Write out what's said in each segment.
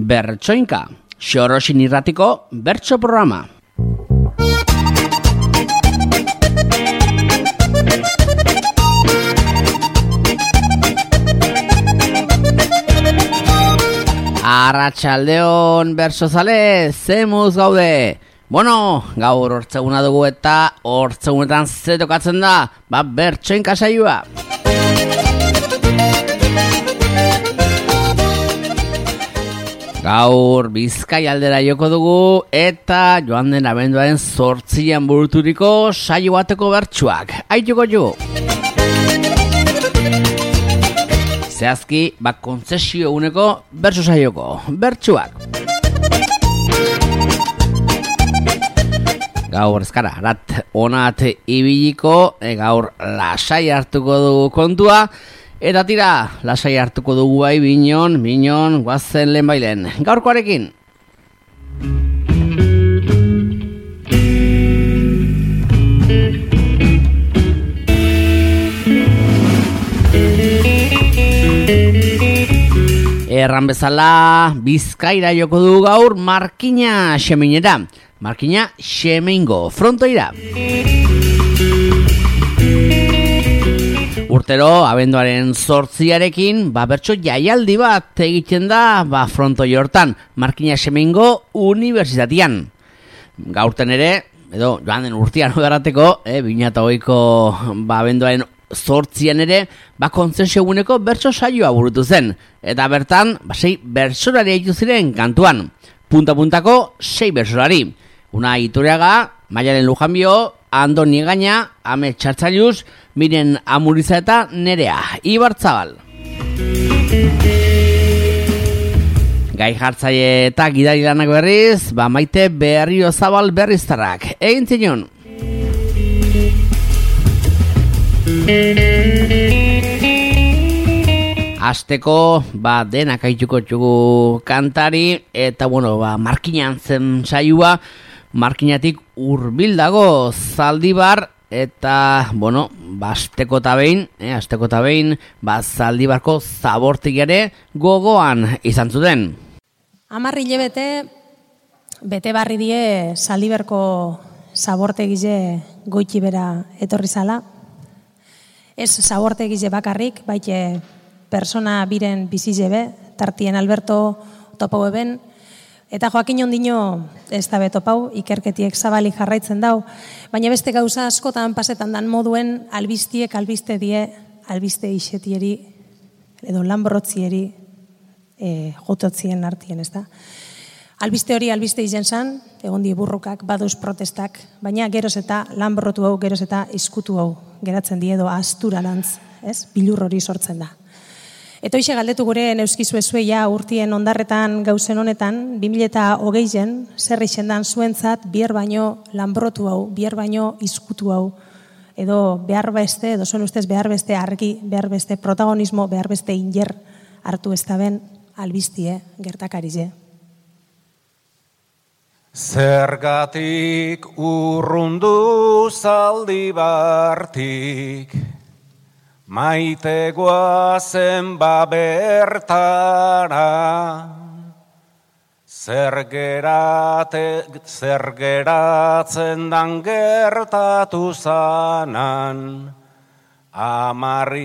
Bertsoinka, Xorosin irratiko bertso programa. Arratsaldeon bertsozale, zemuz gaude. Bueno, gaur hortzeguna dugu eta hortzegunetan ze tokatzen da, bertsoinka saioa. Gaur Bizkai aldera joko dugu eta joan den abenduaren 8an buruturiko saio bateko bertsuak. Aituko jo. Zehazki, kontzesio uneko bertso saioko bertsuak. Gaur ezkara, onat ibiliko, gaur lasai hartuko dugu kontua. Eta tira, lasai hartuko dugu bai binon, guazen lehen bailen. Gaurkoarekin. Erran bezala, Bizkaira joko dugu gaur markina xeminera. Markina xemeingo frontoira. Urtero, abenduaren 8arekin, bertso jaialdi bat egiten da, frontoi hortan, Markina Xemeingo Unibertsitatean. Gaurten ere, edo joan den urtean odarateko, 2008ko abenduaren 8an ere, kontzesio eguneko bertso saioa burutu zen. Eta bertan, 6 bertsolari haitu ziren kantuan. Punta-puntako 6 bertsolari. Una Iturriaga, Maialen Lujanbio, Andoni Gaina, Ame Txartzailuz, Miren Amuriza eta Nerea Ibarzabal. Gai jartzaile eta gidari lanak berriz, Maite Berriozabal berriztarrak. Egin zinon. Azteko, denak aituko txugu kantari, eta markinan zen saioa, markinatik hurbil dago Zaldibar, eta, azteko eta behin, Zaldibarko zabortegiare gogoan izan zuten. 10 hilabete bete barri die Zaldibarko zabortegize goiti bera etorri zala. Ez zabortegize bakarrik, baite persona biren bizizebe, tartien Alberto topau eben, eta Joakin ondino ez da betopau, ikerketiek zabalik jarraitzen dau, baina beste gauza askotan pasetan dan moduen albiztiek albiste die, albiste isetieri, edo lanbrotzieri jototzien artien, ez da. Albiste hori albiste izen zan, egon die burrukak, baduz protestak, baina geroz eta lanbrotu hau, geroz eta izkutu hau, geratzen die edo asturarantz, ez? Bilur hori sortzen da. Eta hoxe galdetu gure neuskizu ezueia urtien ondarretan gauzen honetan, 2020 zer izendan zuentzat bier baino lanbrotu hau, bier baino izkutu hau, edo behar beste, edo zuen ustez behar beste argi, behar beste protagonismo, behar beste inger hartu ez da ben albiztie gertakarize. Zergatik urrundu Zaldibartik, maite goazen bertara, zer geratzen dan gertatu zanan, 10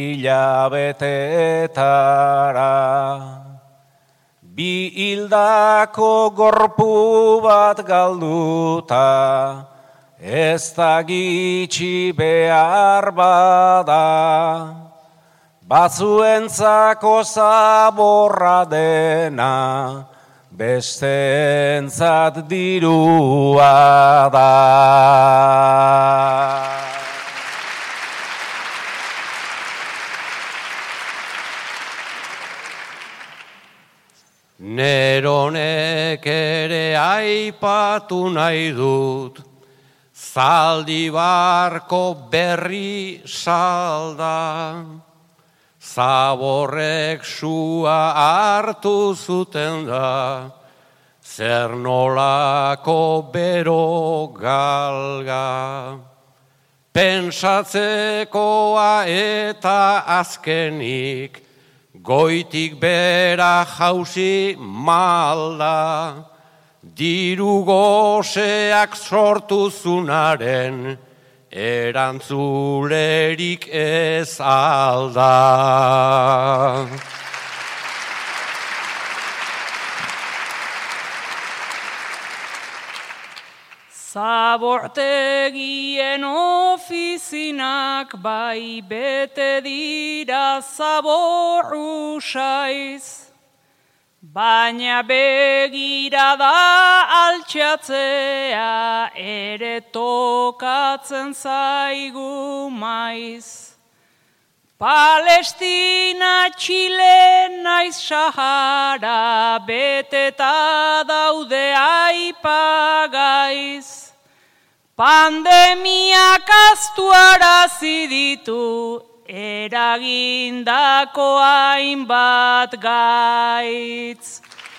hilabetetara. 2 hildako gorpu bat galduta, ez da gitxi behar bada, batzuentzako zaborra dena, besteentzat dirua da. Neronek ere aipatu nahi dut, Zaldibarko berri salda, zaborrek sua hartu zuten da, zer nolako bero galga. Pensatzekoa eta azkenik, goitik bera jauzi malda, diru goseak sortuzunaren, erantzulerik ez alda. Zabortegien ofizinak bai bete dira zabor usaiz, baina begira da altxatzea ere tokatzen zaigu maiz. Palestina, Txile, naiz Sahara, beteta daude aipagaiz. Pandemiak astuarazi ditu, eragindako hainbat gaitz.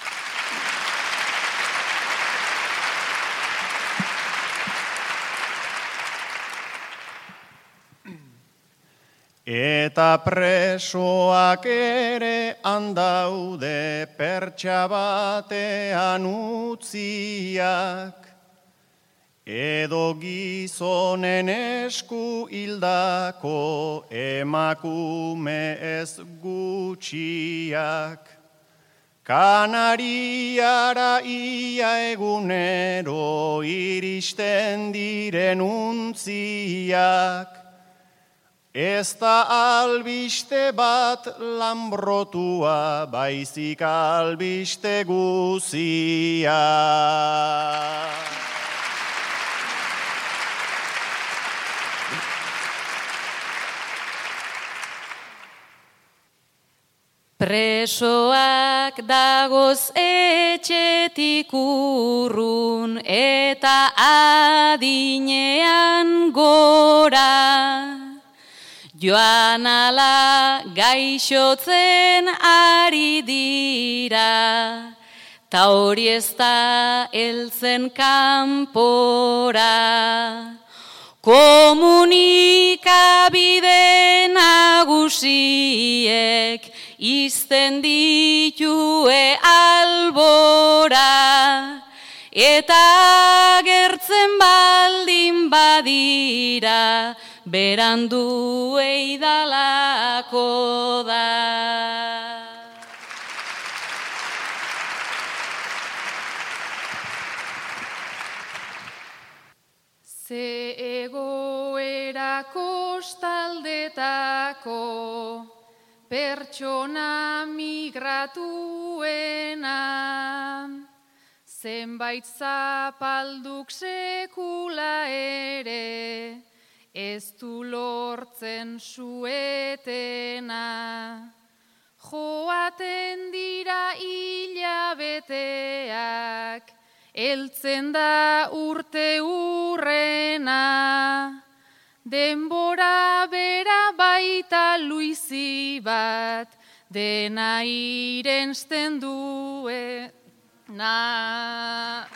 Eta presoak ere handaude pertsa batean utziak, edo gizonen esku hildako emakume ez gutxiak. Kanariara ia egunero iristen diren untziak, ez da albiste bat lanbrotua, baizik albiste guzia. Presoak dagoz etxetik urrun eta adinean gora. Joan ala gaixotzen ari dira, ta hori ez da heltzen kanpora. Komunikabide nagusiek izten ditue albora, eta gertzen baldin badira, berandu eidalako da. Ze egoera kostaldetako pertsona migratuena, zenbait zapalduk sekula ere, ez du lortzen suetena. Joaten dira hilabeteak, heltzen da urte urrena. Denbora bera baita luizi bat, dena irensten duena.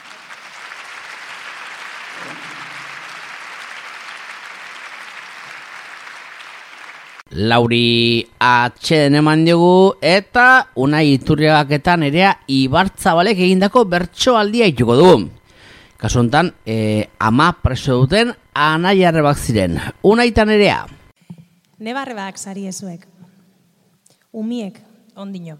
Lauri atxeden eman diogu eta Unai Iturriagaketan Nerea Ibartzabalek egindako bertsoaldia ituko dugu. Kasu honetan, ama preso duten anaiarrebak ziren. Unai eta Nerea. Nebarrebak sari ezuek. Umiek ondino.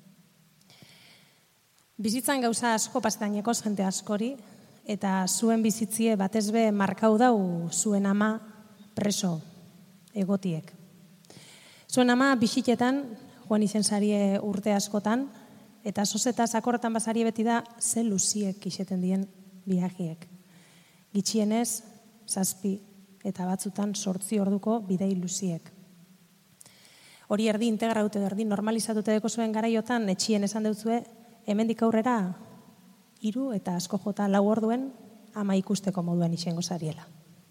Bizitzan gauza asko pastaineko jente askori, eta zuen bizitzie batezbe markau dau zuen ama preso egotiek. Zuen ama bisitetan, joan izen sarie urte askotan, eta sozeta sakorretan basarie beti da ze luziek iseten dien biagiek. Gitxienez, 7 eta batzutan 8 orduko bidei luziek. Hori erdi integraute erdi normalizatute deko zuen garaiotan, etxien esan deutzue, hemendik aurrera 3 eta asko jota 4 orduen ama ikusteko moduan isengo zariela.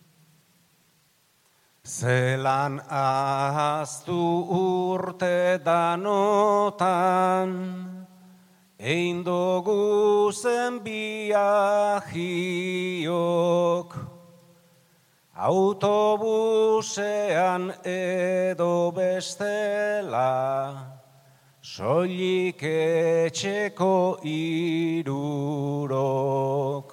Zelan ahaztu urte danotan, egin dugu zen biagiok, autobusean edo bestela, soilik etxeko irurok.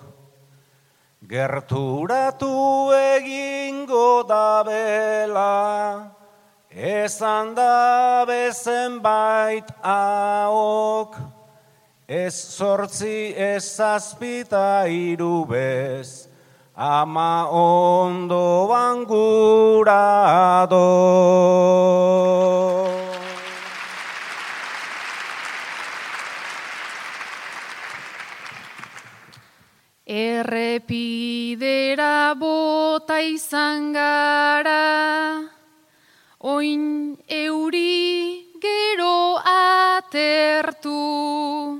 Gerturatu egingo da bela, ezan da bezenbait ahok, ez 8, ez 7 ta 3 bez, ama ondoan gura do. Errepidera bota izan gara, oin euri gero atertu,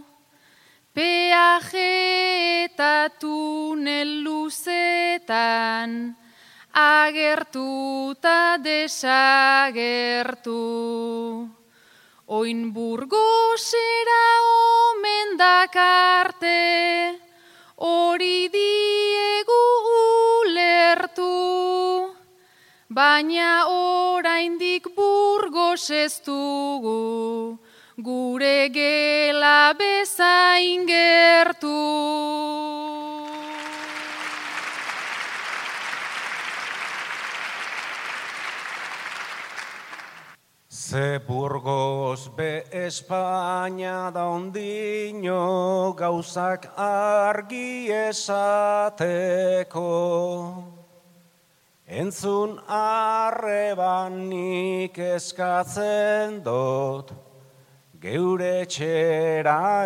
peaje eta tunel luzetan, agertu eta desagertu. Oin Burgosera omen dakarte, hori diegu ulertu, baina oraindik Burgos ez dugu, gure gela bezain gertu. Ze Burgos be Espainia da ondino gauzak argi esateko. Entzun arrebanik eskatzen dut, geure txera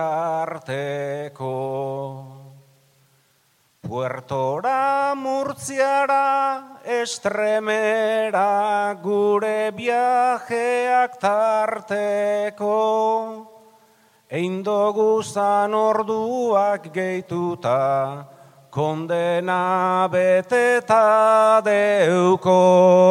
ekarteko. Puertora, Murtziara, Estremera, gure viajeak tarteko. Eindoguzan orduak gehituta, kondena beteta deuko.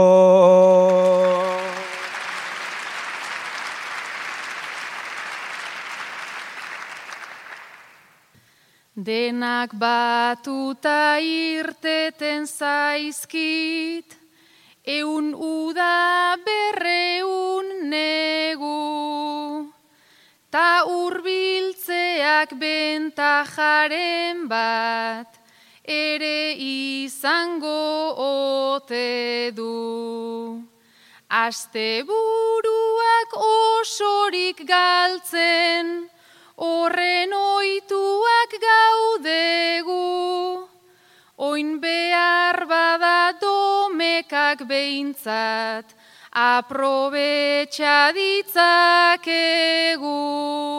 Denak batuta irteten zaizkit, 100 uda 200 negu, ta hurbiltzeak bentajaren bat, ere izango ote du. Asteburuak osorik galtzen, horren ohituak gaudegu, oin behar bada domekak behintzat, aprobetxa ditzakegu.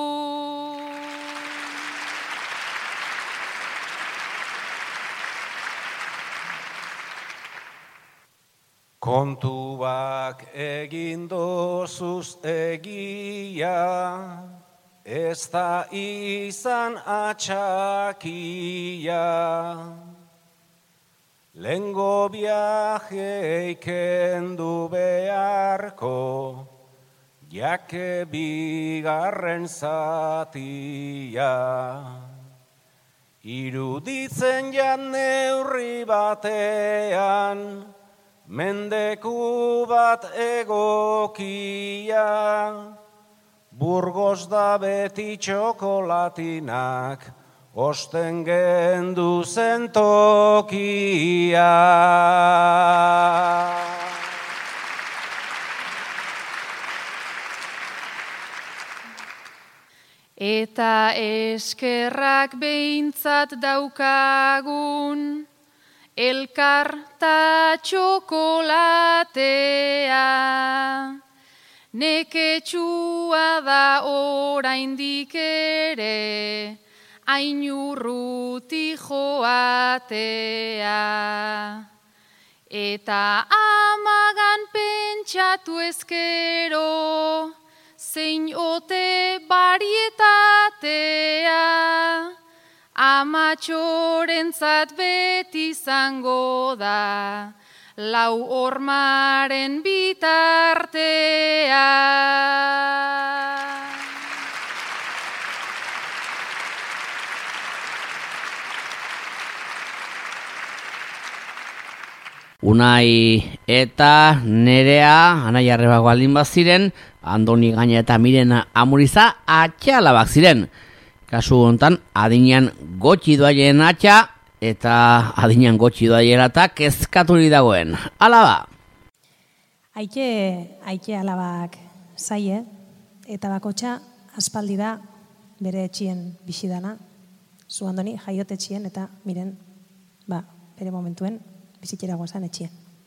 Kontuak egin dozuz egia, ez da izan atxakia. Lengo viaje ikendu beharko, jake bigarren zatia. Iruditzen jan neurri batean, mendeku bat egokia. Burgos da beti txokolatinak, osten gendu zen tokia. Eta eskerrak behintzat daukagun, elkar ta txokolatea. Neketsua da oraindik ere, hain urruti joatea. Eta amagan pentsatu ezkero, zein ote barietatea. Amatxorentzat beti izango da, lau hormaren bitartea. Unai eta Nerea anaiarrebak baldin baziren, Andoni Gaina eta Miren Amuriza atxalabak ziren. Kasu honetan, adinean gotxi doaien atxa eta adinean gotxi doaiela eta kezkaturik dagoen. Alaba! Aike alabak zaie, eta bakotxa aspaldi da bere etxien bisidana. Zu Andoni jaiote etxien eta Miren, bere momentuen bizitzera guazan etxien.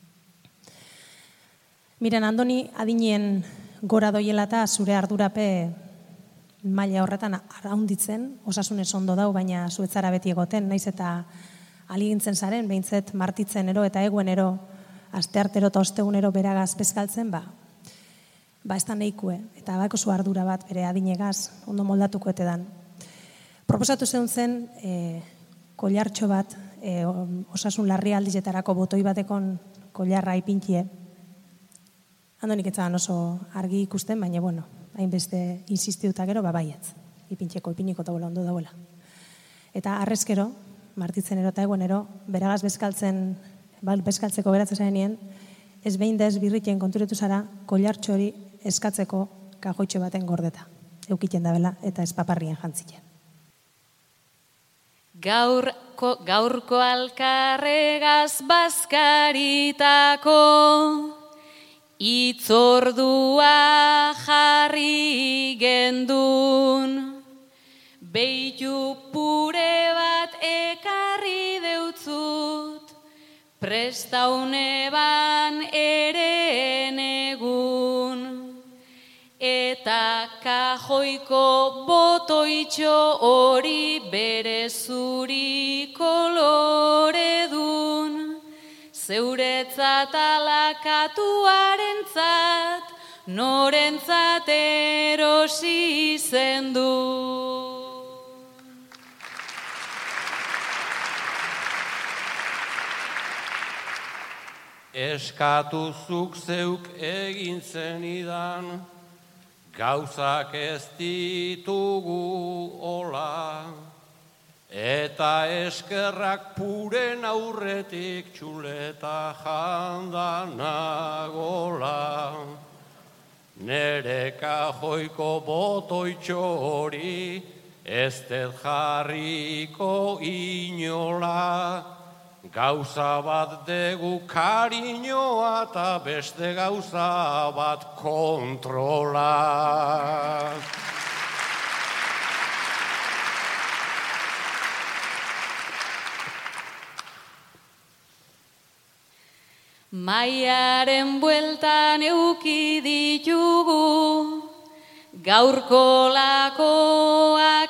Miren, Andoni adinien gora doiela eta zure ardurape maila horretan arraunditzen, osasunez ondo dau, baina zuetzara beti egoten, naiz eta aligintzen zaren, behintzet martitzen ero eta eguenero, asteartero eta ostegunero beragaz bezkaltzen, ez da nahikue, eta bako zu ardura bat bere adinegaz, ondo moldatuko etedan. Proposatu zeun zen, kollartxo bat, osasun larri aldizetarako botoi batekon kollarra ipintie. Andonik etzagan oso argi ikusten, baina, hainbeste insistiuta gero, baietz. Ipiniko taula ondo dauela. Eta arrezkero, martitzen ero eta eguenero, beragaz bezkaltzeko geratzen zarenien, ez behin da ez birritien konturetu zara, kollartxo hori eskatzeko kajoitxo baten gordeta. Eukiten dabela eta ez paparrien jantzien. Gaurko alkarregaz bazkaritako itzordua jarri gendun, beitu pure bat ekarri deutzut, prestaune ban ere egun. Eta kajoiko botoitxo hori bere zuri koloredun, zeuretzat alakatuarentzat, norentzat erosi zendu. Eskatuzuk zeuk egin zenidan, gauzak ez ditugu hola, eta eskerrak puren aurretik txuleta jandanagola. Nere kajoiko botoitxo hori ez dut jarriko inola, gauza bat degu kariñoa eta beste gauza bat kontrola. Maiaren bueltan euki ditugu, gaurko lakoak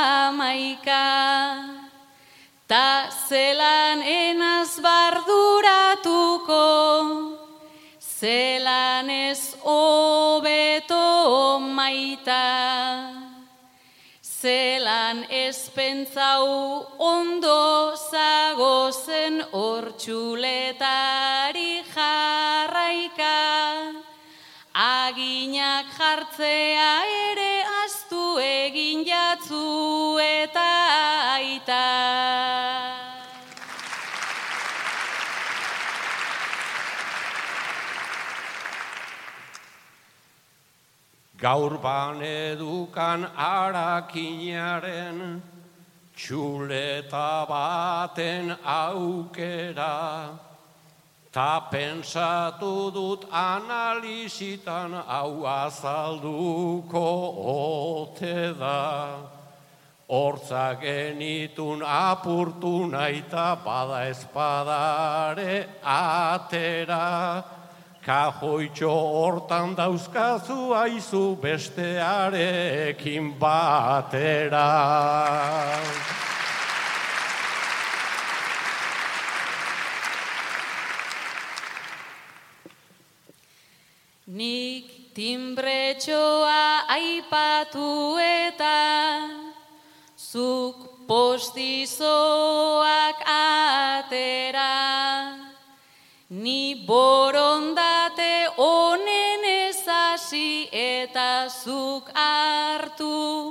11. Ta zelan enaz barduratuko, zelan ez hobeto maita, zelan ez pentsau ondo zagozen hortxuletari jarraika, aginak jartzea ere aztu egin jatzu eta aita. Gaur banedukan arakinaren, txuleta baten aukera, ta pentsatu dut analizitan hau azalduko ote da. Hortza genitun apurtu naita bada espadare atera, kajoitxo hortan dauzkazu aizu bestearekin batera. Nik timbretxoa aipatu eta zuk postizoak atera. Ni borondate honen ezasi eta zuk hartu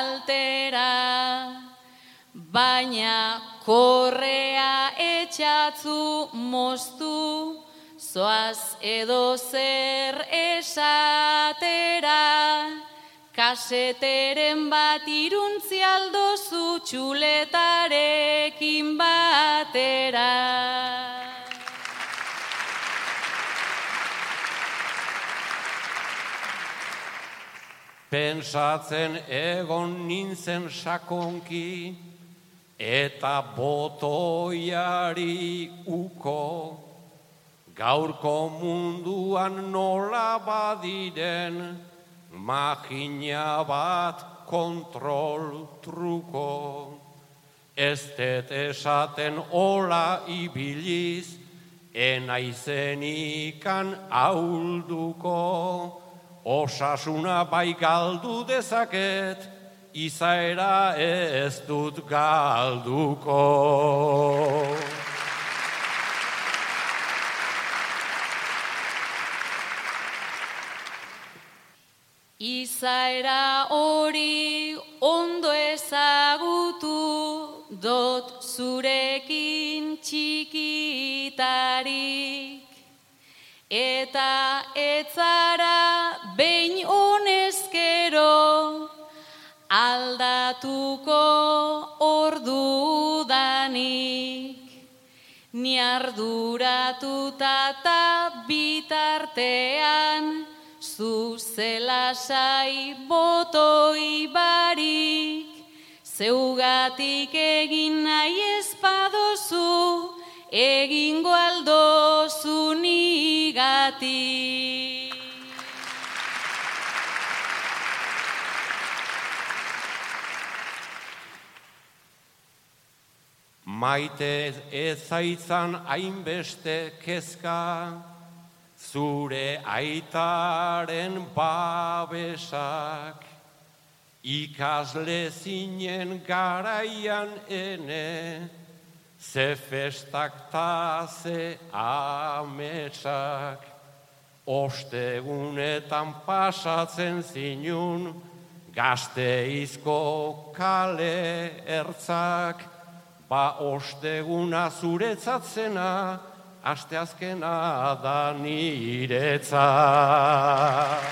kaltera. Baina korrea etxa batzu moztu, zoaz edo zer esatera, kaseteren bat iruntzi aldozu txuletarekin batera. Pentsatzen egon nintzen sakonki, eta botoiari uko, gaurko munduan nola badiren, magina bat kontrol truko. Ez dut esaten ola ibiliz, enaizenikan ahulduko, osasuna bai galdu dezaket, izaera ez dut galduko. Izaera hori ondo ezagutu, dot zurekin txikitarik. Eta etzara behin honezkero, aldatuko ordudanik. Ni arduratuta eta bitartean, zu zelasai botoi barik, zeugatik egin nahi ezpadozu, egingo aldozu nigatik. Maite ez zaitzan hainbeste kezka, zure aitaren babesak, ikasle zinen garaian ene, ze festak ta ze ametsak, ostegunetan pasatzen zinun, Gasteizko kale ertzak, ba osteguna zuretzatzena, asteazkena da niretzat.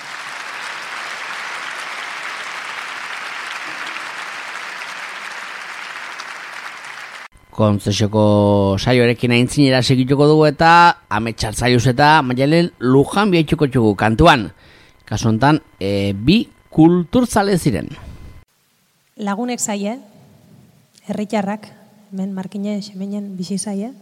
Kontzesioko saioarekin aintzinera segituko dugu eta ametsatzaiuz eta Maialen Lujan bihaituko txugu kantuan. Kasu honetan, bi kulturzale ziren. Lagunek zaie, herritarrak, hemen Markine Xemenen bizi zaie.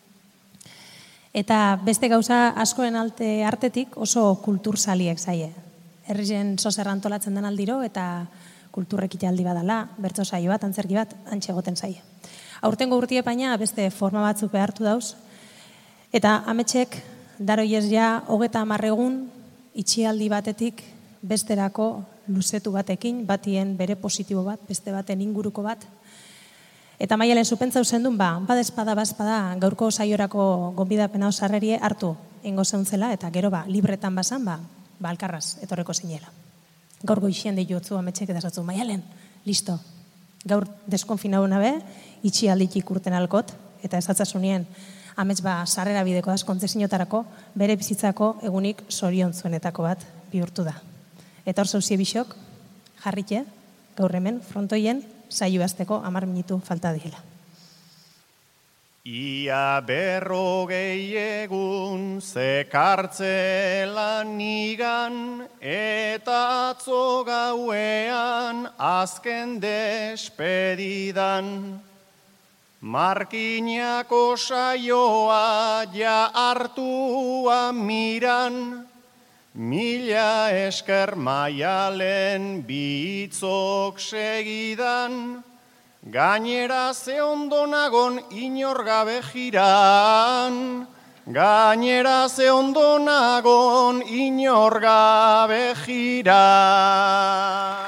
Eta beste gauza askoen artetik oso kulturzaliek zaie. Herrien zozer antolatzen den aldiro eta kulturrekite aldi badala, bertso saio bat, antzerki bat, antxe egoten zaie. Aurtengo urtie baina beste forma batzuk behartu dauz. Eta ametxek, daroiez ja, 30 egun itxialdi batetik besterako luzetu batekin, batien bere positibo bat, beste baten inguruko bat. Eta Maialen zupentza uzendun, badezpada, gaurko saiorako gonbidapena osarrerie hartu ingo zeuntzela, eta gero libretan basan, alkarraz, etorreko zinela. Gaur goixien ditutzu ametxek eta zatzu, Maialen, listo. Gaur deskonfinau nabe, itxialditik urten alkot, eta ezatzazunien amets sarrera bideko da, kontzezinotarako, bere bizitzako egunik zoriontzuenetako bat bihurtu da. Eta hor zauzie bisok, jarrite, gaur hemen, frontoien, saio azteko 10 minutu falta dira. Ia 40 egun zekartzela nigan, eta atzo gauean azken despedidan. Markinako saioa ja hartua miran, 1000 esker Maialen bitzok segidan, gainera ze ondo nagon inor gabe jiran, gainera ze ondo nagon inor gabe jiran.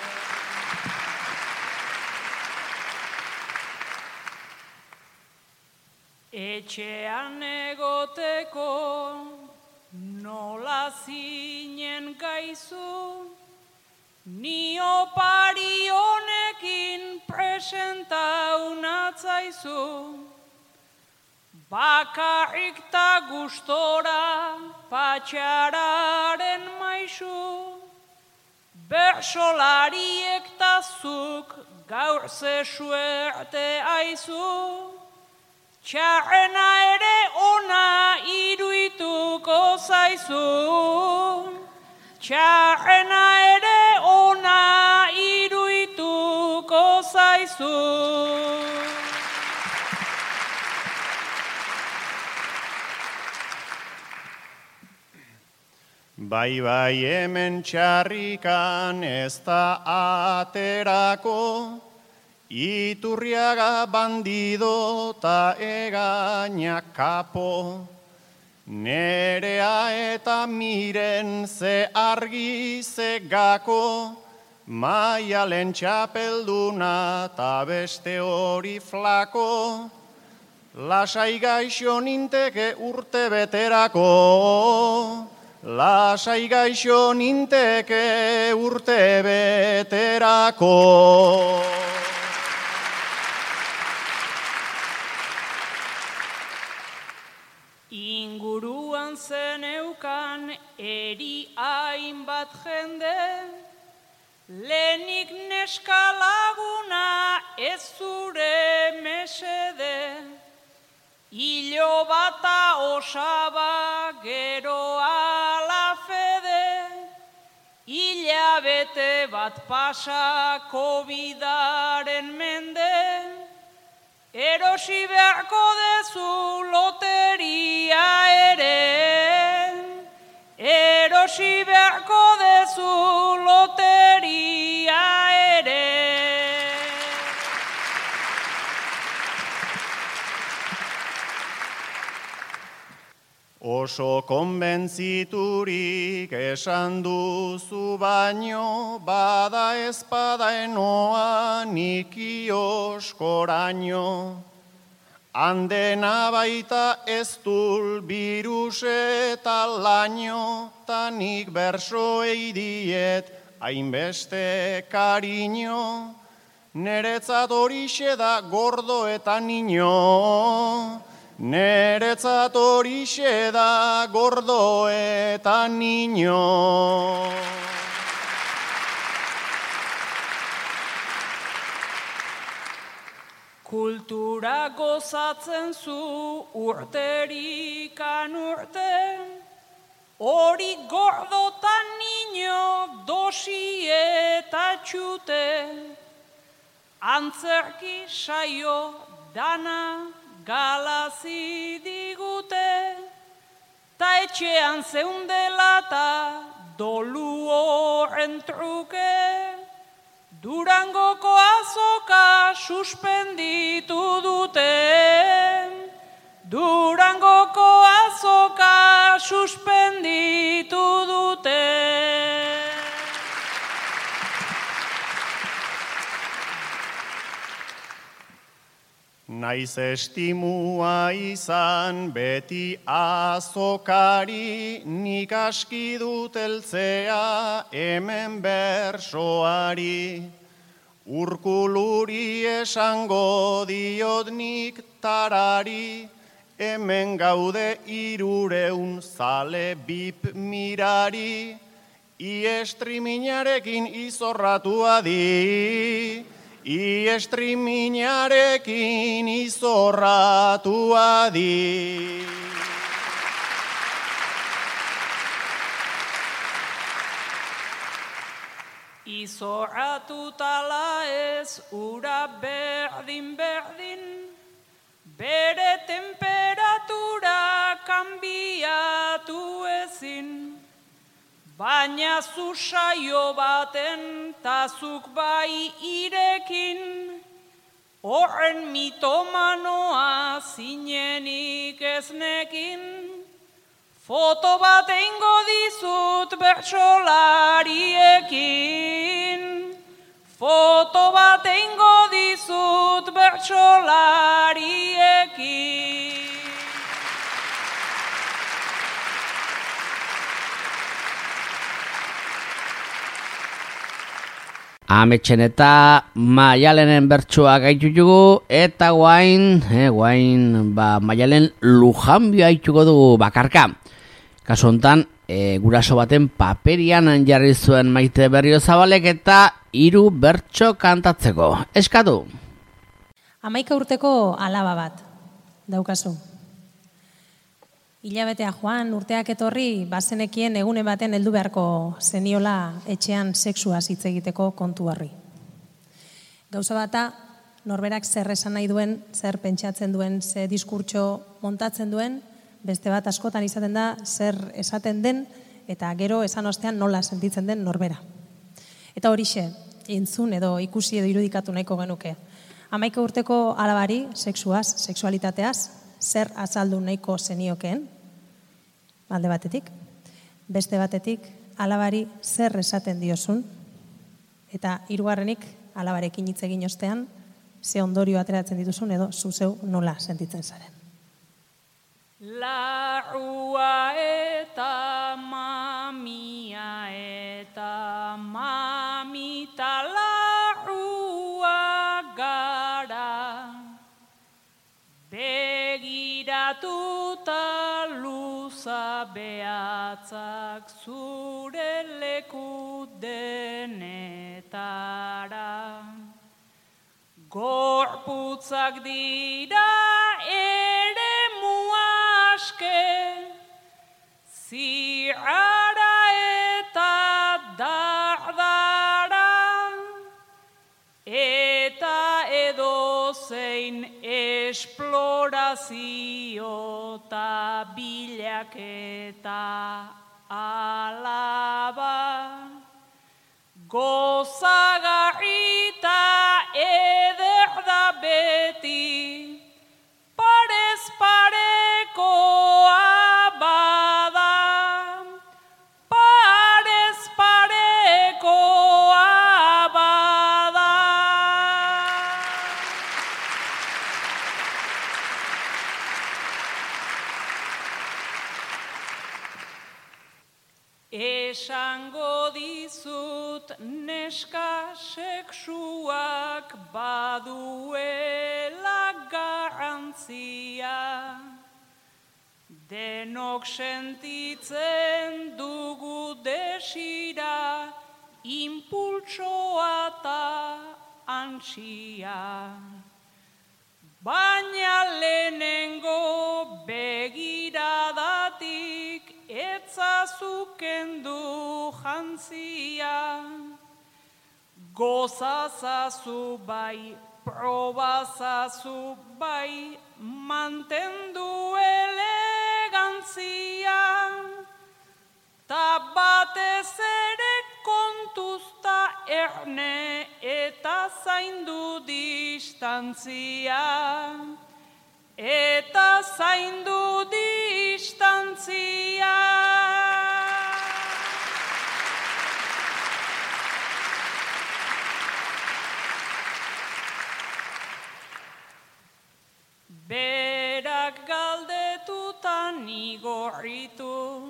Etxean egoteko nola zinen gaizu, ni opari honekin presentau natzaizu. bakarrik ta gustora patxararen maisu, bersolariek ta zuk gaur ze suerte aizu, txarrena ere ona iruituko zaizu, txarrena ere ona iruituko zaizu. Bai, hemen txarrikan ez da aterako, Iturriaga bandido ta egainak kapo. Nerea eta miren ze argi ze gako, Maialen txapelduna ta beste hori flako. Lasai gaixo ninteke urte beterako, lasai gaixo ninteke urte beterako. Inguruan zeneukan eri hainbat jende, lehenik neska laguna ez zure mesede, hilo bata osaba gero ala fede, hilabete bat pasa COVIDaren mende, erosi beharko dezu loteria ere, erosi beharko dezu loteria ere. Oso konbentziturik esan duzu baino, bada ezpada enoa nik ioskoraino. Handena baita ez dul birus eta laino, ta nik bersoei diet hainbeste kariño. Neretzat horixe da gordo eta niño, neretzat horixe da gordo eta niño. Kultura gozatzen zu urterikan urte, hori gordotan niño dosi eta txute, antzerki saio dana galazi digute, ta etxean zeundela ta dolu horren truke, Durangoko azoka suspenditu dute, Durangoko azoka suspenditu dute. Naiz estimua izan beti azokari, nik aski dut heltzea hemen bersoari. Urkuluri esango diot nik tarari, hemen gaude 300 zale bip mirari, streamingarekin izorratu adi. Streamingarekin izorratu adi. Izorratu tala ez ura berdin, bere temperatura kanbiatu ezin. Baina zu saio baten tazuk bai irekin, horren mitomanoa zinenik eznekin. Foto bat eingo dizut bertsolariekin, foto bat eingo dizut bertsolariekin. Ametxen eta Maialenen bertsoa gaitutugu, eta guain Maialen Lujanbio haituko dugu bakarka. Kasu hontan, guraso baten paperian jarri zuen Maite Berriozabalek eta 3 bertso kantatzeko. Eskatu! 11 urteko alaba bat daukazu. Hilabetea joan, urteak etorri, bazenekien egune baten heldu beharko zeniola etxean sexuaz hitz egiteko kontu horri. Gauza bata, norberak zer esan nahi duen, zer pentsatzen duen, zer diskurtso montatzen duen, beste bat askotan izaten da zer esaten den eta gero esan ostean nola sentitzen den norbera. Eta horixe, entzun edo ikusi edo irudikatu nahiko genuke. 11 urteko alabari, sexuaz, sexualitateaz, zer azaldu nahiko zeniokeen, alde batetik, beste batetik, alabari zer esaten diozun, eta 3. alabarekin hitz egin ostean, ze ondorio ateratzen dituzun edo zuzeu nola sentitzen zaren. Larrua eta mamia eta mamita larrua gara, begiratuta luza behatzak zure leku denetara. Gorputzak dira ere muaske, zirara eta dardara, eta edozein esplorazio eta bilaketa alaba, gozagarrita eder da beti, parez parekoa bada, parez parekoa bada. Esango dizut neska sexuak baduela garrantzia, denok sentitzen dugu desira, impultsoa eta antsia. Baina lehenengo begiradatik etzazuken du jantzia. Gozazazu bai, probazazu bai, mantendu elegantzia. Ta batez ere kontuzta erne eta zaindu distantzia. Eta zaindu distantzia. Berak galdetutan igorritu,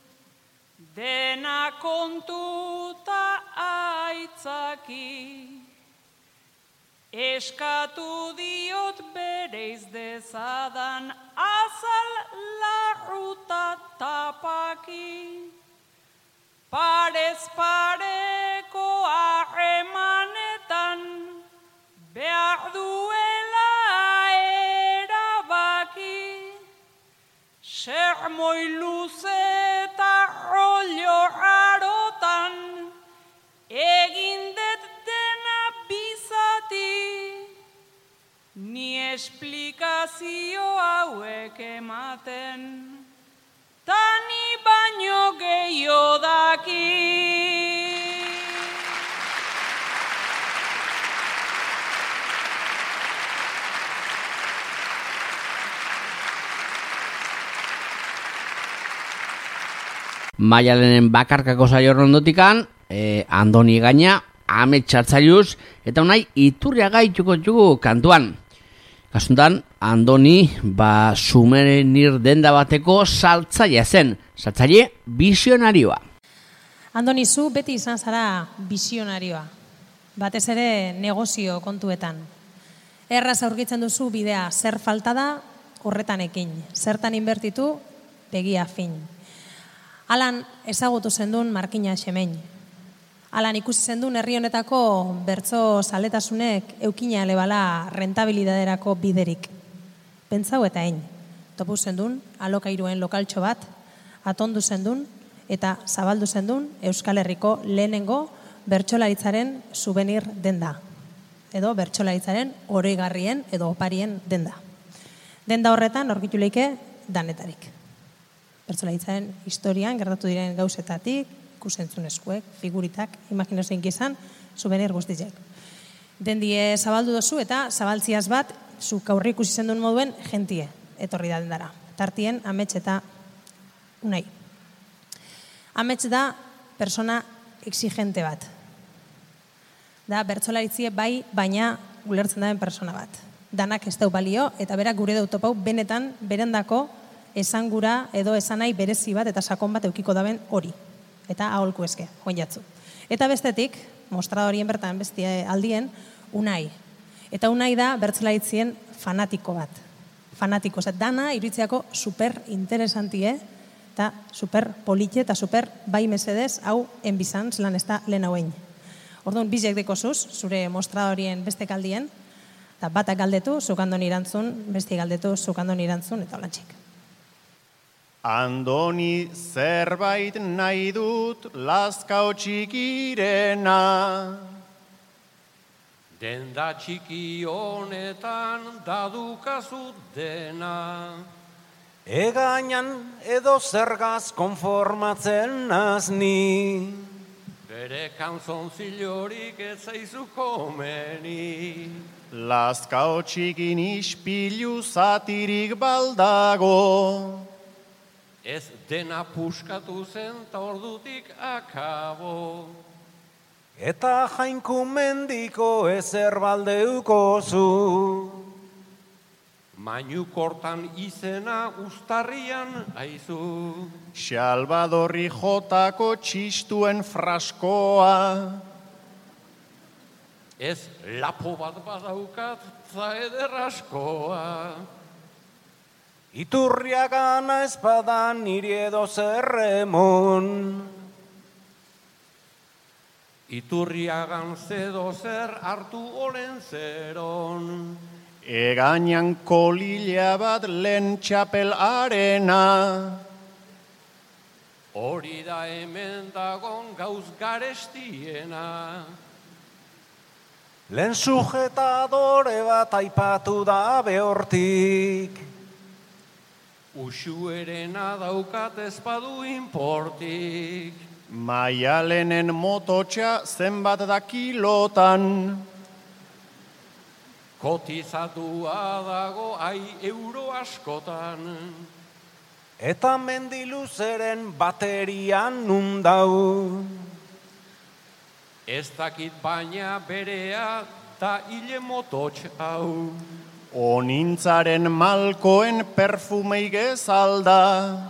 dena kontuta aitzaki. Eskatu diot bereiz dezadan azal larruta tapaki. Parez pareko harremanetan behar duela erabaki. Sermoi luze eta rollo harotan egin dut dena bizati. Ni esplikazio hauek ematen, ta ni baino gehiago daki. Maialenen bakarkako saio ondotikan, Andoni Gaina, Amets Txartzailuz, eta unai Iturriaga ituko dugu kantuan. Kasuntan, Andoni, Sumenir denda bateko saltzailea zen, saltzaile visionarioa. Andoni, zu beti izan zara visionarioa. batez ere negozio kontuetan. Erraz aurkitzen duzu bidea zer falta da horretan ekin, zertan inbertitu begia fin. Alan ezagutu zendun Markina Xemein. Alan ikusi zendun herri honetako bertso zaletasunek eukina lebala rentabilidaderako biderik. Pentsau eta hein, topu zendun alokairuen lokaltxo bat, atondu zendun eta zabaldu zendun Euskal Herriko lehenengo bertsolaritzaren souvenir denda, edo bertsolaritzaren oroigarrien edo oparien denda. Denda horretan aurkitu leike danetarik. Bertsolaritzaren historian gertatu diren gauzetatik, ikusentzunezkoek, figuritak, imaginazioen gizan, souvenir guztiak. Dendie zabaldu dozu eta zabaltziaz bat, zuk aurri ikusi zendun moduen jentie etorri da dendara. Tartien amets eta unai. Amets da persona exigente bat. Da bertsolarizie bai, baina ulertzen daben persona bat. Danak ez dau balio eta berak gure dau topau benetan berendako esangura edo esanai berezi bat eta sakon bat eukiko daben hori. Eta aholku eske, joan jatzu. Eta bestetik, mostradorien bertan bestie aldien, unai. Eta unai da bertsolaritzien fanatiko bat. Fanatiko, dana iritziako super interesantie, eta super politxe eta super bai mesedez hau enbizantz lan ez da lehen hauen. Orduan, bizek dekozuz, zure mostradorien beste kaldien, eta batak galdetu, zukandon irantzun, beste galdetu, zukandon irantzun, eta holantxik. Andoni zerbait nahi dut Lazkao txikirena. Denda txiki honetan dadukazut dena. Egainan edo zergaz konformatzen nazni. Bere kanzon zilorik ez zaizu komeni. Lazkao txikin ispilu zatirik baldago. Ez dena puskatu zen ta ordutik akabo. Eta jainku mendiko ezer baldeuko zu. Mainu kortan izena ustarrian aizu. Xalbadorri jotako txistuen fraskoa. Ez lapo bat badaukat za ederraskoa. Iturriagana espada niri edo zerremon. Iturriagan zedo zer hartu olen zeron. Egainan kolila bat lehen txapel arena. Hori da hemen dagon gauz garestiena. Lehen sujetadore bat aipatu da behortik. Uxuerena daukat ezpadu importik. Maialenen mototxa zenbat da kilotan. Kotizatua dago euro askotan. Eta mendiluzeren baterian nundau. Ez dakit baina berea da hile mototx hau. Onintzaren malkoen perfumeik ez alda.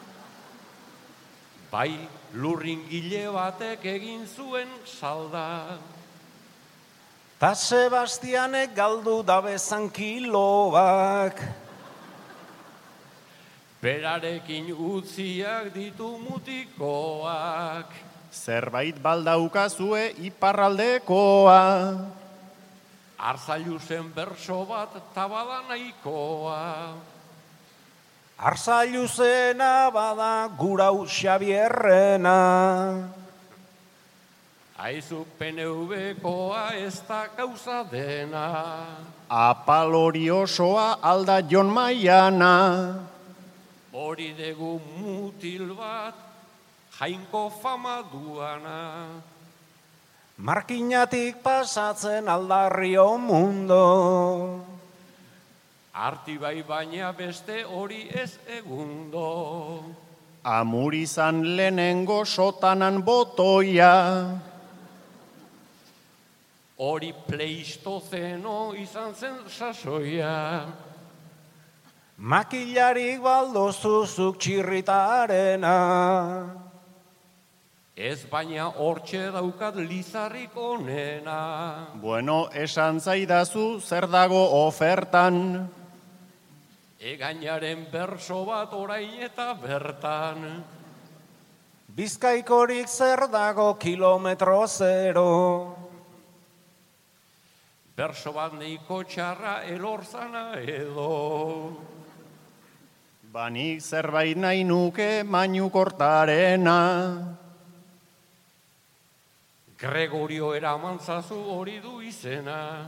Bai lurringile batek egin zuen salda. Ta Sebastianek galdu dabezan kiloak. Berarekin utziak ditu mutikoak. Zerbait baldaukazue iparraldekoa. Arzailuzen berso bat tabada nahikoa. Arzailuzena bada gurau Xabierrena. Aizu PNV-koa ez da gauza dena. Apalori osoa alda Jon Maiana. Hori dugu mutil bat, jainko fama duana. Markinatik pasatzen aldarrio mundo. Arti bai baina beste hori ez egundo. Amurizan lehenengo sotanan botoia. Hori Pleistozeno izan zen sasoia. Makilarik baldozuzuk txirritarena. Ez baina hortxe daukat lizarrik onena. Bueno, esan zaidazu zer dago ofertan. Egainaren berso bat orain eta bertan. Bizkaikorik zer dago kilometro zero. Berso bat neiko txarra elorzana edo. Banik zerbait nahi nuke mainu kortarena. Gregorio eramantzazu hori du izena.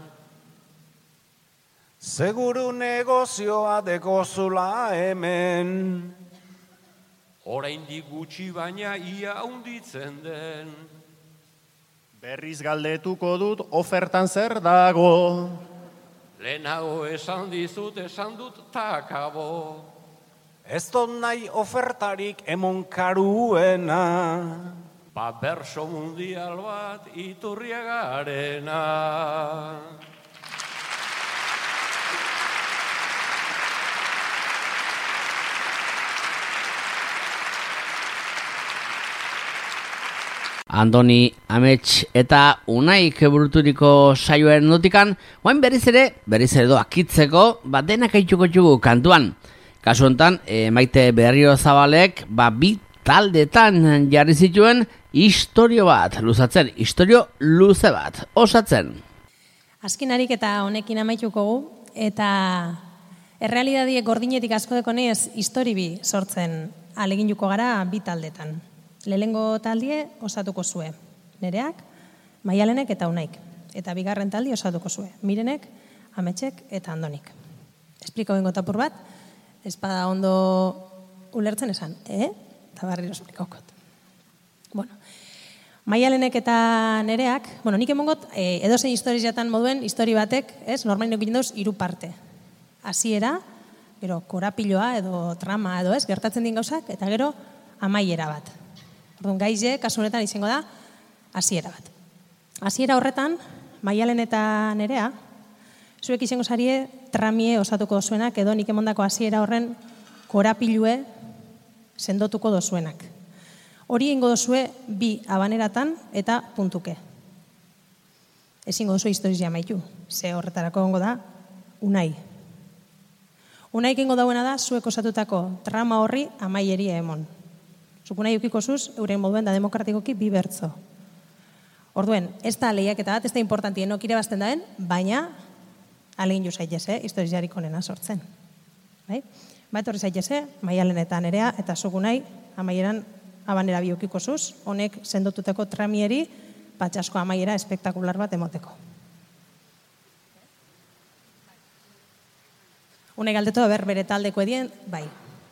Seguru negozioa dekozula hemen. Oraindik gutxi baina ia hunditzen den. Berriz galdetuko dut ofertan zer dago. Lehenago esan dut takabo. Ez dut nahi ofertarik emon karuena. Ba berso mundial bat Iturriagarena. Andoni, Amets eta Unaik buruturiko saioaren notikan, oain berriz ere doakitzeko, denak aituko txugu kantuan. Kasu honetan, Maite Berriozabalek, bi taldetan jarri zituen istorio bat luzatzen, istorio luze bat osatzen. Azkenarik eta honekin amaituko gu, eta errealidadiek gordinetik asko dekonez histori bi sortzen aleginduko gara bi taldetan. Lehengo taldie osatuko zue, Nereak, Maialenek eta Unaik. Eta bigarren taldi osatuko zue, Mirenek, Ametsek eta Andonik. Espliko bengo tapur bat, ez bada ondo ulertzen esan, eta barriro esplikokot. Bueno, Maialenek eta Nereak, nik emongot, edozein historizatan moduen, histori batek, normalin egiten dauz, 3 parte. Hasiera, gero korapiloa edo trama edo gertatzen din gauzak, eta gero amaiera bat. Orduan, gaize, kasu honetan izango da, hasiera bat. Hasiera horretan, Maialen eta Nerea, zuek izango zarie tramie osatuko dozuenak, edo nik emondako hasiera horren korapilue sendotuko dozuenak. Hori ingo dozue 2 abaneratan eta puntuke. Ezingo dozue historizia maitu, ze horretarako ongo da Unai. Unaik ingo dauena da, zuek osatutako trama horri amaieri emon. Zukunai ukiko zuz, euren moduen da demokratikoki 2 bertzo. Orduen, ez da lehiaketa bat, ez da importantien nokire bazten daen, baina alegin ju zaitez, historiziarik onena sortzen. Etorri zaitez, Maialen eta Nerea, eta Zukunai amaieran abanera bi ukiko zuz, honek sendotutako tramieri patxasko amaiera espektakular bat emoteko. Unek galdetu bere taldeko edien, bai.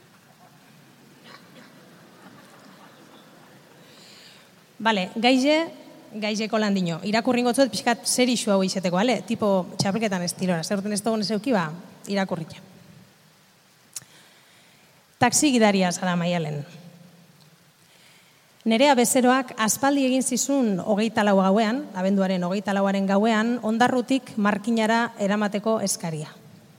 Bale, gaizeko landino. Irakurringo zuet, pixkat zer isu hau izeteko, bale? Tipo txapelketan estilora. Zer urten ez dugun ez euki, irakurritza. Taxi gidaria zara Maialen. Nerea bezeroak aspaldi egin zizun 24 gauean, abenduaren 24aren gauean, Ondarrutik Markinara eramateko eskaria.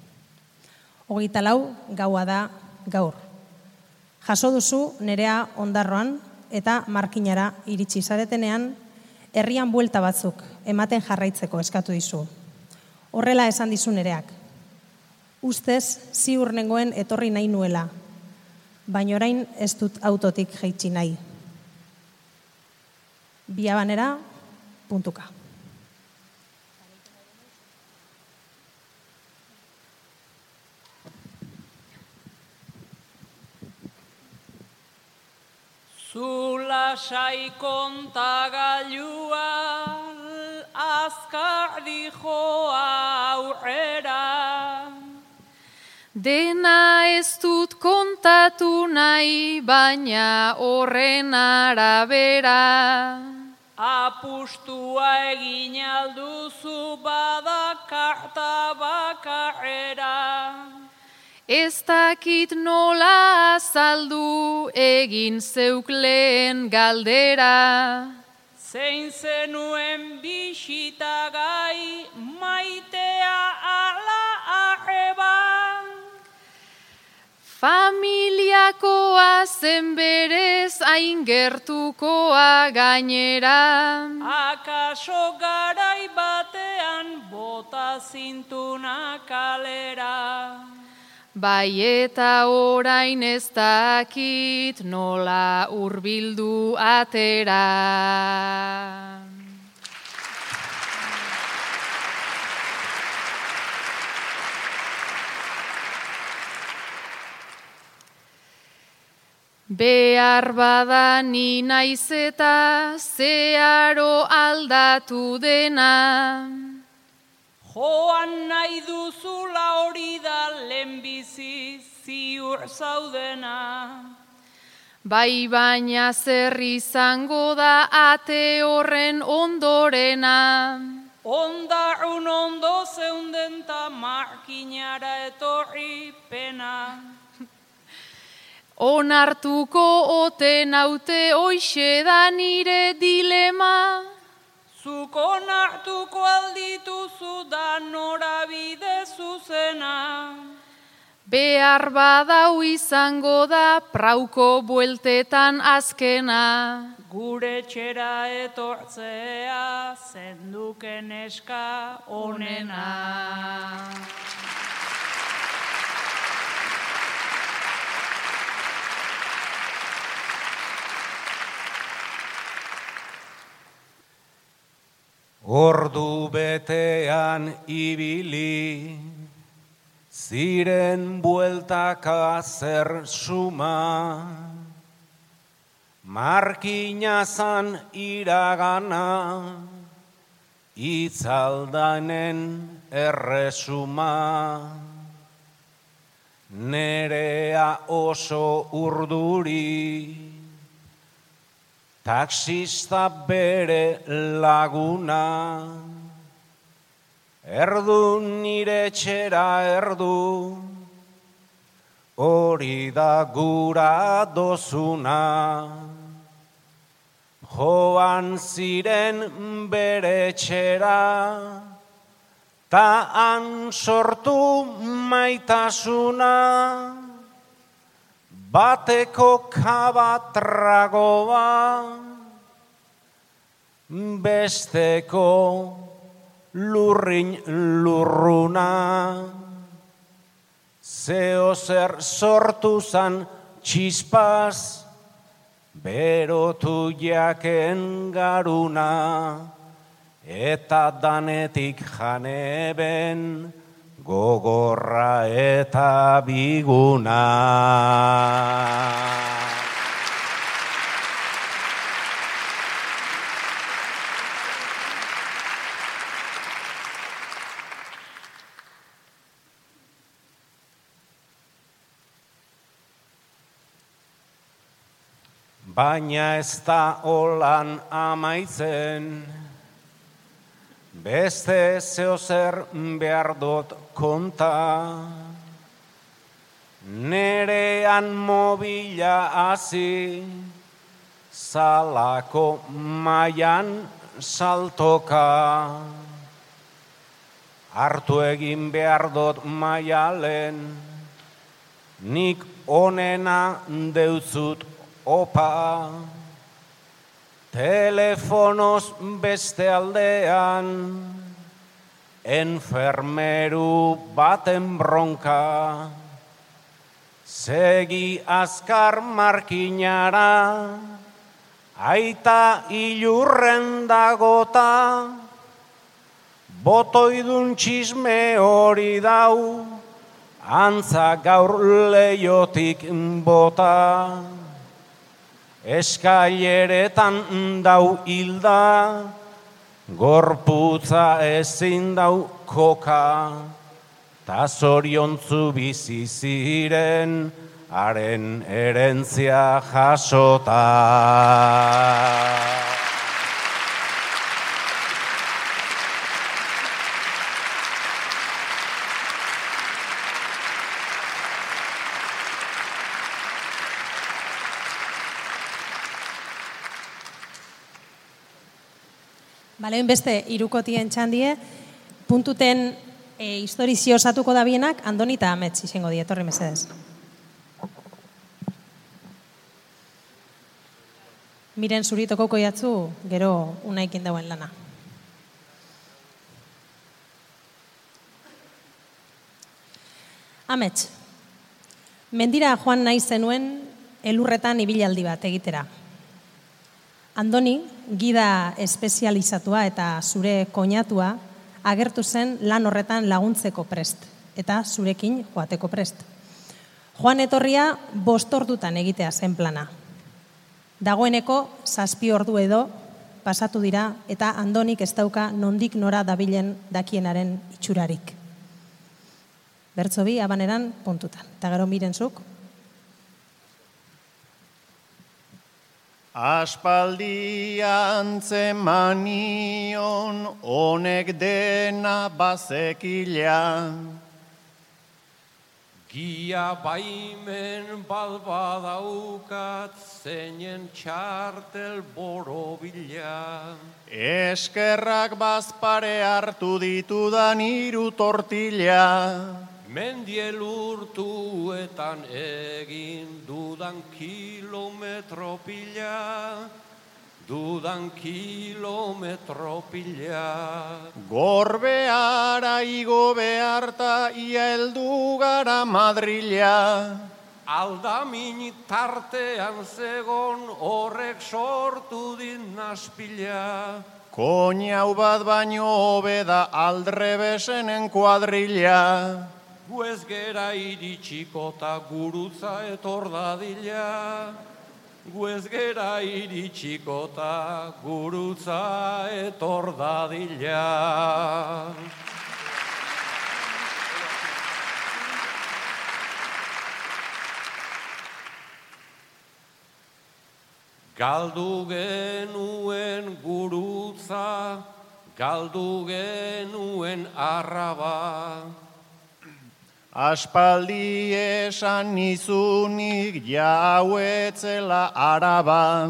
24 gaua da gaur. Jaso duzu Nerea Ondarroan, eta Markinara iritsi zaretenean, herrian buelta batzuk ematen jarraitzeko eskatu dizu. Horrela esan dizu Nereak. Ustez, ziur nengoen etorri nahi nuela, baina orain ez dut autotik jaitsi nahi. 2 abanera, puntuka. Zula sai kontagailua azkar dijoa aurrera. Dena ez dut kontatu nahi, baina horren arabera. Apustua egin alduzu bada karta bakarrera. Ez dakit nola azaldu egin zeuk lehen galdera. Zein zenuen bisitagai maitea ala arreba. Familiakoa zen berez hain gertukoa gainera. Akaso garai batean bota zintuna kalera. Bai eta orain ez dakit nola hurbildu atera. Behar bada ni naiz eta zeharo aldatu dena. Joan nahi duzula hori da lehenbizi ziur zaudena. Bai baina zer izango da ate horren ondorena. Ondarrun ondo zeunden ta makinara etorri pena. Onartuko ote naute hoixe da nire dilema. Zuk onartuko aldituzu da norabide zuzena. Behar badau izango da prauko bueltetan azkena. Gure txera etortzea zenduken eska onena. Ordu betean ibili, ziren bueltaka zer suma, markinazan iragana, itzaldanen erresuma. Nerea oso urduri, taxista bere laguna, erdu nire txera erdu, hori da gura dozuna. Joan ziren bere txera, ta han sortu maitasuna. Bateko kabatragoa, besteko lurrin lurruna. Zeo zer sortu zan txispaz, berotu jaken garuna, eta danetik janeben, gogorra eta biguna. Baina ez da holan amaitzen, beste zeozer behar dut konta. Nerean mobila hasi, zalako maian saltoka. Hartu egin behar dut maialen, nik onena deutzut opa. Telefonoz beste aldean, enfermeru baten bronka. Segi azkar markinara, aita ilurren dagota. Botoidun txisme hori dau, antza gaur leiotik bota. Eskaileretan dau hilda, gorputza ezin dau koka, ta zoriontzu bizi ziren, haren herentzia jasota. Balein beste irukotien txandie, puntuten historizio osatuko da bienak, Andoni eta Amets izango die, etorri mesedez. Miren zuritokoko jatzu, gero unaikin dauen lana. Amets, mendira joan nahi zenuen elurretan ibilaldi bat egitera. Andoni, gida espezializatua eta zure koinatua, agertu zen lan horretan laguntzeko prest, eta zurekin joateko prest. Joan etorria 5 ordutan egitea zen plana. Dagoeneko 7 ordu edo pasatu dira eta Andonik ez dauka nondik nora dabilen dakienaren itxurarik. Bertso bi abaneran puntutan. Eta gero miren zuk. Aspaldian zemanion honek dena bazekila. Gia baimen bat badaukat zeinen txartel borobila. Eskerrak bazpare hartu ditudan 3 tortilla. Mendielurtuetan egin dudan kilometro pila. Dudan kilometro pila. Gorbeara igo beharta ia heldu gara Madrila. Aldamin tartean zegon horrek sortu din naspila. Koinau bat baino hobe da aldrebesenen kuadrilla. Gu ez gera iritsiko ta gurutza etor dadila. Gu ez gera iritsiko ta gurutza etor dadila. Galdu genuen gurutza, galdu genuen arraba. Aspaldi esan nizunik jauetzela araba.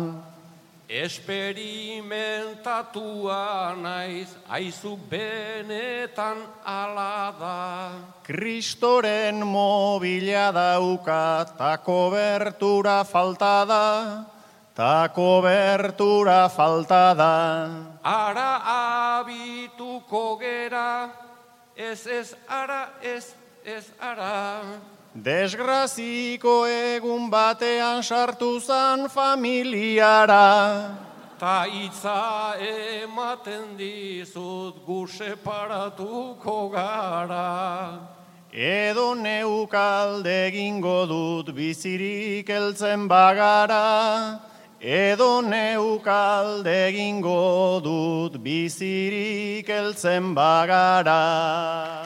Esperimentatua naiz, aizu benetan ala da. Kristoren mobila dauka, ta kobertura falta da. Ta kobertura falta da. Ara abituko gera, ez ara, ez ara. Desgraziko egun batean sartu zan familiara. Ta hitza ematen dizut gu separatuko gara. Edo neuk alde egingo dut bizirik heltzen bagara. Edo neuk alde egingo dut bizirik heltzen bagara.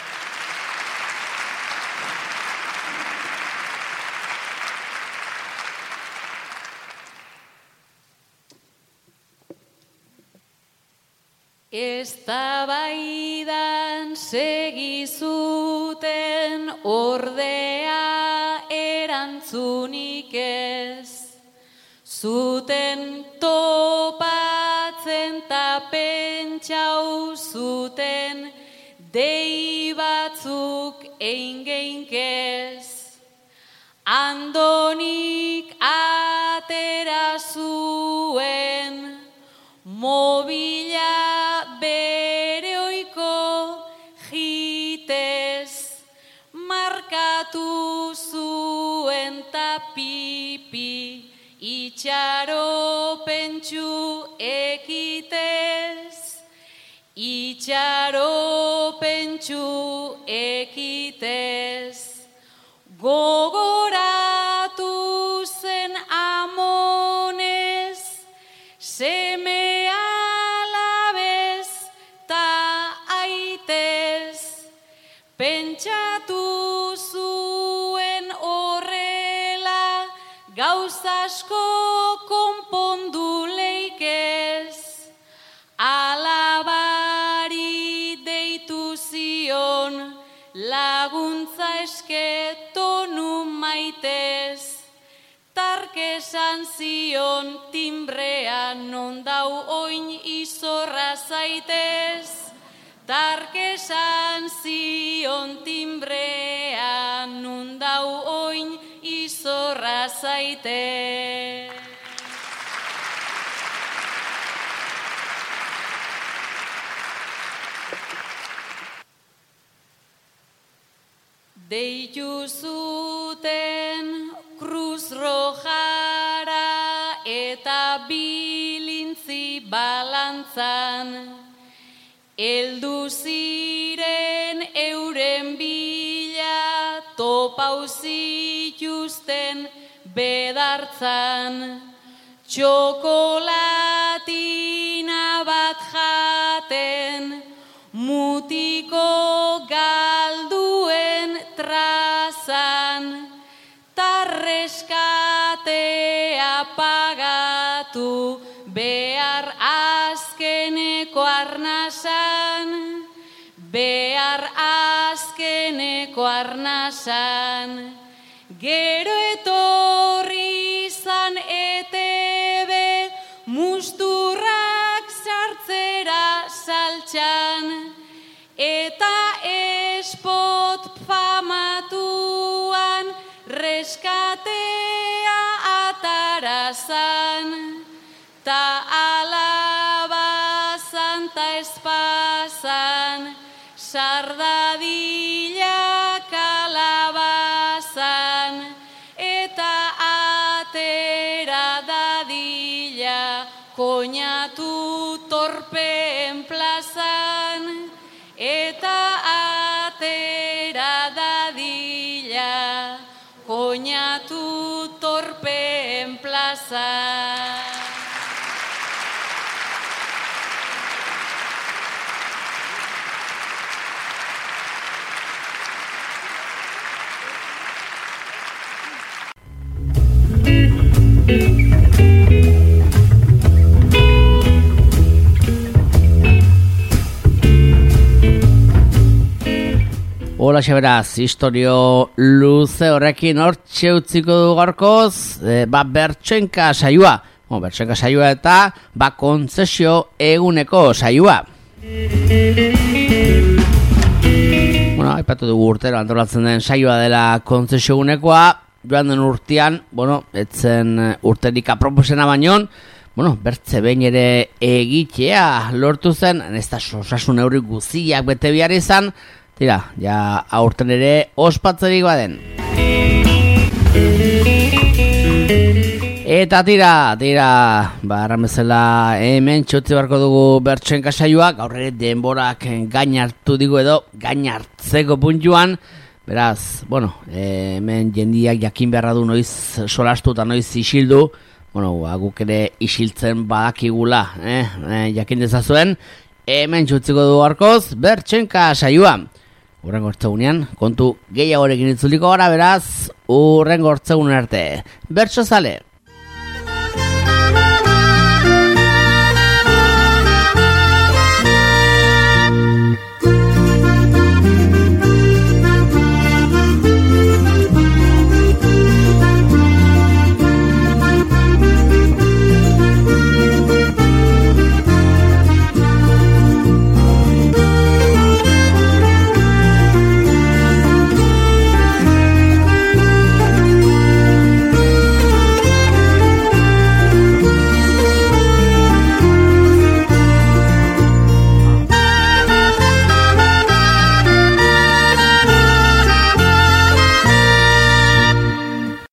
Eztabaidan segizuten ordea erantzunik ez. Zuten topatzen ta pentsau zuten dei batzuk eingeinkez. Andonik atera zuen mobila bere oiko jitez. Markatu zuen ta pipi itxaro pentsu ekitez, itxaro pentsu ekitez. Gogoratu zen amonez, seme alabez ta aitez. Pentsatu zuen horrela, gauza asko konpondu leikez. Alabari deitu zion, laguntza esketonu maitez. Tarkesan zion timbrean non dau oin izorra zaitez. Tarkesan zion timbrean non dau oin izorra zaitez. Deitu zuten Cruz Rojara eta bilintzi balantzan, heldu ziren euren bila topau zituzten bedartzan, txokolatina bat jaten, mutiko galduen trazan, tarreskatea pagatu behar azkeneko arnasan, behar azkeneko arnasan. Gero etorri zan ETB musturrak sartzera saltxan, eta espot famatuan reskatea atarazan, ta alabazan ta espazan, sardadila kalabazan, eta atera dadila koñatu torpeen plazan, eta atera dadila koñatu torpeen plazan. Hola beraz, historio luze horrekin hortxe utziko du gaurkoz, bertsoenka saioa. Bertsoenka saioa eta kontzesio eguneko saioa. Aipatu dugu urtero antolatzen den saioa dela kontzesio egunekoa, joan den urtean, etzen urterik aproposena baino, bertze behin ere egitea lortu zen, ez da osasun neurri guziak bete behar izan, tira, ja aurten ere ospatzerik baden. Eta tira, barran bezala hemen txotzi barko dugu bertsoenka saioa, gaur ere denborak gain hartu digu edo gain hartzeko puntuan, beraz, hemen jendiak jakin beharra du noiz solastu eta noiz isildu, guk ere isiltzen badakigula, jakin dezazuen, hemen txutziko du gaurkoz bertsoenka saioa. Urrengo hortzegunean, kontu gehiagorekin itzuliko gara, beraz, urrengo hortzegunen arte. Bertso zale!